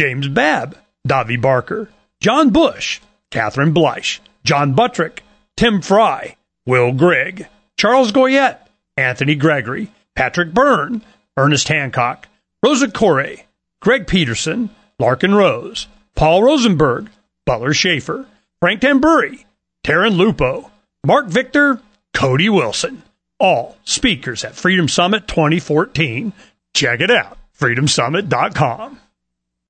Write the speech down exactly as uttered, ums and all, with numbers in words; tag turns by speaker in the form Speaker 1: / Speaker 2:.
Speaker 1: James Babb, Davi Barker, John Bush, Catherine Bleich, John Buttrick, Tim Fry, Will Grigg, Charles Goyette, Anthony Gregory, Patrick Byrne, Ernest Hancock, Rosa Corey, Greg Peterson, Larkin Rose, Paul Rosenberg, Butler Schaefer, Frank Tamburri, Taryn Lupo, Mark Victor, Cody Wilson, all speakers at Freedom Summit twenty fourteen. Check it out, freedom summit dot com.